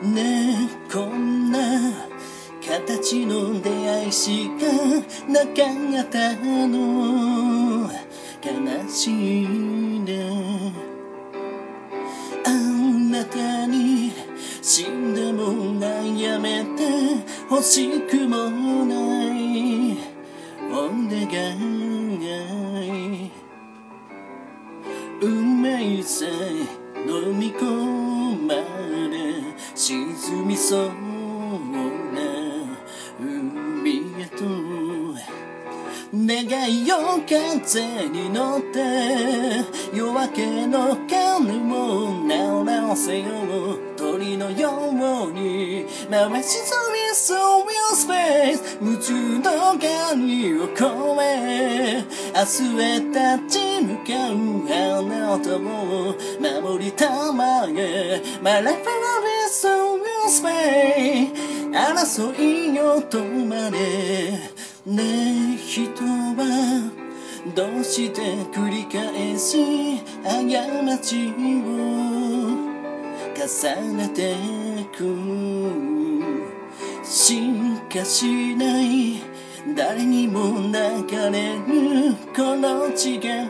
ねえこんな形の出会いしかなかったの悲しいねあなたに死んでも悩めて欲しくもないお願い運命さえ飲み込まれ沈みそうな海へと願いを風に乗って夜明けの鐘を鳴らせよう鳥のように回しそうにそういうスペース夢中の鍵を越え明日へ立ち向かうあなたを守りたまえ My life will be so you space 争いよとまでねえ人はどうして繰り返し過ちを重ねてく進化しない誰にも流れるこの血が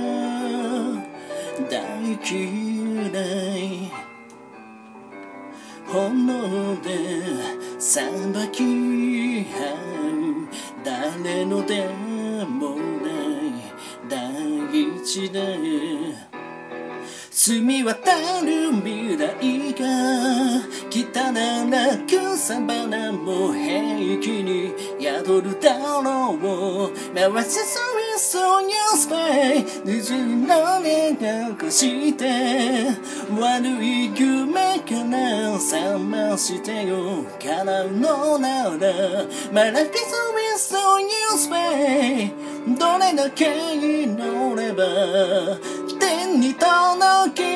大嫌い炎で裁き合う誰のでもない大地で澄み渡る未来が汚らくさばなも平気に宿るだろう回しそういうスペイ虹の音がして悪い夢から覚ましてよ叶うのなら My life is so you space どれだけ祈れば天に届き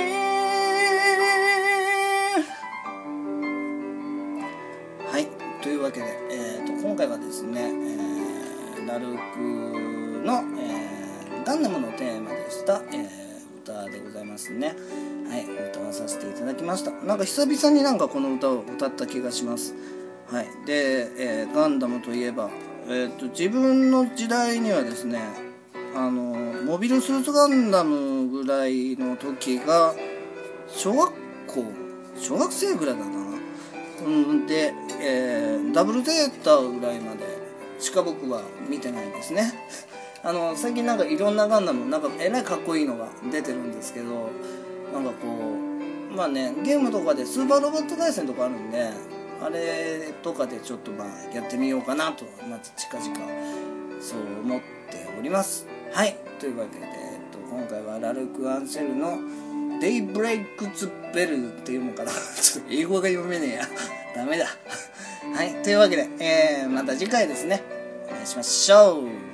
はいというわけで、今回はですね、ラルクの、ガンダムのテーマでした、歌でございますね。はい、歌わさせていただきました。なんか久々になんかこの歌を歌った気がします。はい、で、ガンダムといえば、自分の時代にはですねモビルスーツガンダムぐらいの時が小学生ぐらいだな、で、ダブルゼータぐらいまでしか僕は見てないんですね最近なんかいろんなガンダムなんかえらいかっこいいのが出てるんですけどなんかこうまあねゲームとかでスーパーロボット対戦とかあるんであれとかでちょっとまあやってみようかなとまず近々そう思っております。はいというわけで、今回はラルク・アンシェルのデイブレイクズベルっていうのかなちょっと英語が読めねえやダメだはいというわけで、また次回ですねお願いしましょう。